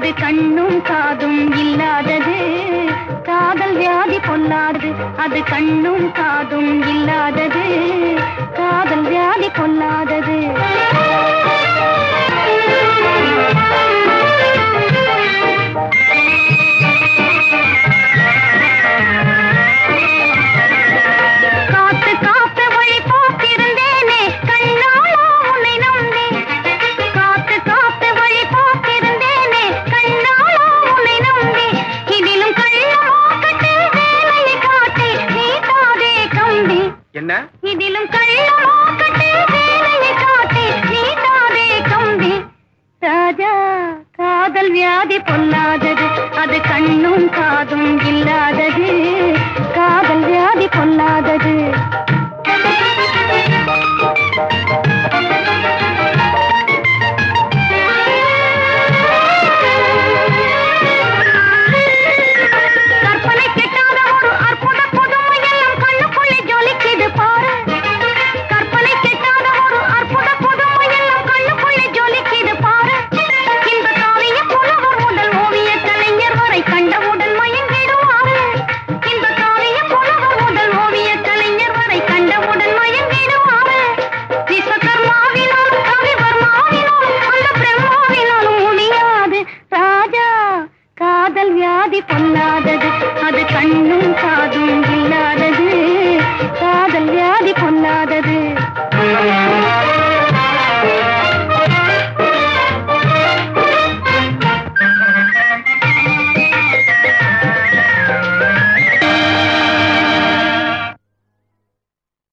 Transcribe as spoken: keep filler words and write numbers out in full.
அது கண்ணும் காதும் இல்லாதது காதல் வியாதி பொல்லாதது அது கண்ணும் காதும் இல்லாதது காதல் வியாதி பொல்லாதது இதிலும் கள்ளமாக்கட்டு வேலையை காட்டி நீட்டாதே கம்பி ராஜா காதல் வியாதி பொல்லாதது அது கண்ணும் காதும் இல்லாதது காதல் வியாதி பொல்லாதது